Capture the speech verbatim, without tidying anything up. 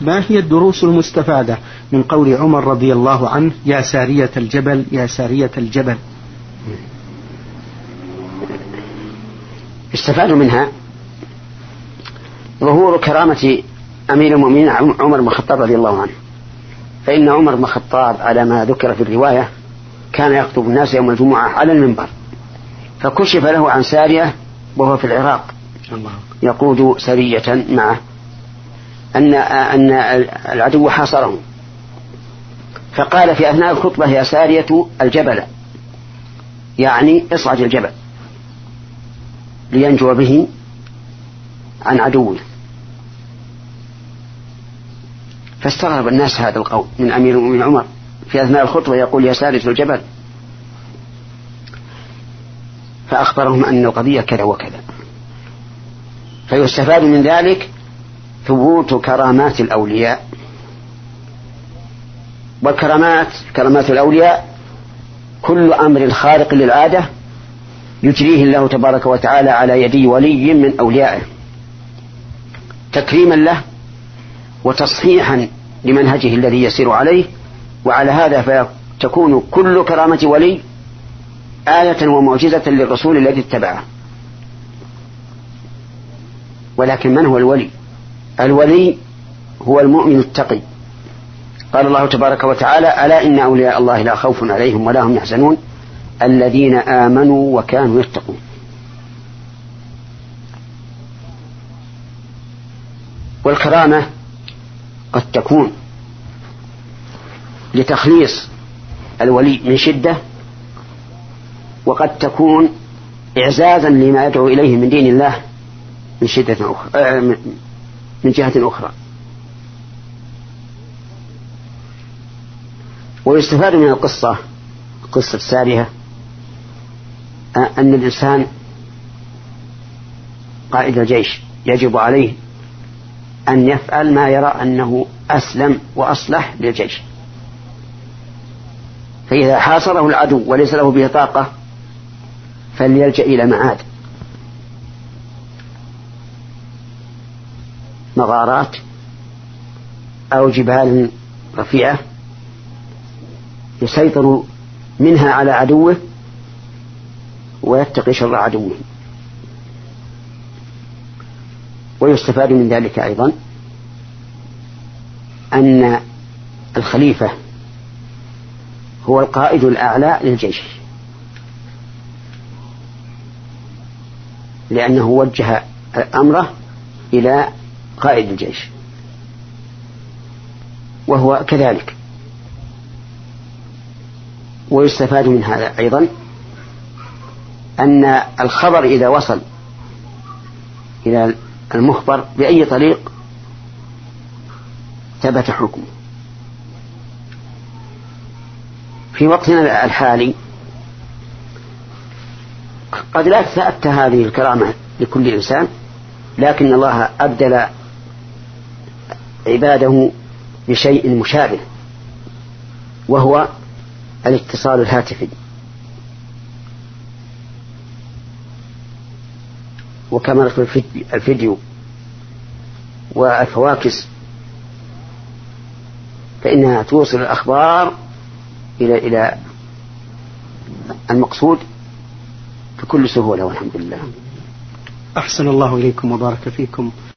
ما هي الدروس المستفادة من قول عمر رضي الله عنه يا سارية الجبل يا سارية الجبل؟ استفاد منها ظهور كرامة أمير المؤمنين عمر بن الخطاب رضي الله عنه، فإن عمر بن الخطاب على ما ذكر في الرواية كان يخطب الناس يوم الجمعة على المنبر، فكشف له عن سارية وهو في العراق يقود سرية معه أن أن العدو حاصره، فقال في أثناء الخطبة يا سارية الجبل، يعني اصعد الجبل لينجو به عن عدوه. فاستغرب الناس هذا القول من أمير المؤمنين عمر في أثناء الخطبة يقول يا سارية الجبل، فأخبرهم أن القضية كذا وكذا. فيستفاد من ذلك ثبوت كرامات الأولياء، والكرامات كرامات الأولياء كل أمر خارق للعادة يجريه الله تبارك وتعالى على يدي ولي من أوليائه تكريما له وتصحيحا لمنهجه الذي يسير عليه، وعلى هذا فتكون كل كرامة ولي آية ومعجزة للرسول الذي اتبعه. ولكن من هو الولي؟ الولي هو المؤمن التقي. قال الله تبارك وتعالى ألا إن أولياء الله لا خوف عليهم ولا هم يحزنون الذين آمنوا وكانوا يتقون. والكرامة قد تكون لتخليص الولي من شدة، وقد تكون إعزازا لما يدعو إليه من دين الله من شدة أخرى من جهة أخرى. ويستفاد من القصة قصة سارية أن الإنسان قائد الجيش يجب عليه أن يفعل ما يرى أنه أسلم وأصلح للجيش، فإذا حاصره العدو وليس له به طاقة فليلجأ إلى معاد مغارات أو جبال رفيعة يسيطر منها على عدوه ويتقي شر عدوه. ويستفاد من ذلك أيضا أن الخليفة هو القائد الأعلى للجيش، لأنه وجه أمره إلى قائد الجيش، وهو كذلك. ويستفاد من هذا أيضا أن الخبر إذا وصل إلى المخبر بأي طريق ثبت حكمه. في وقتنا الحالي قد لا تأتى هذه الكرامة لكل إنسان، لكن الله أبدل عباده بشيء مشابه، وهو الاتصال الهاتفي وكاميرا الفيديو والفواكس، فإنها توصل الأخبار إلى إلى المقصود بكل سهولة والحمد لله. أحسن الله إليكم وبارك فيكم.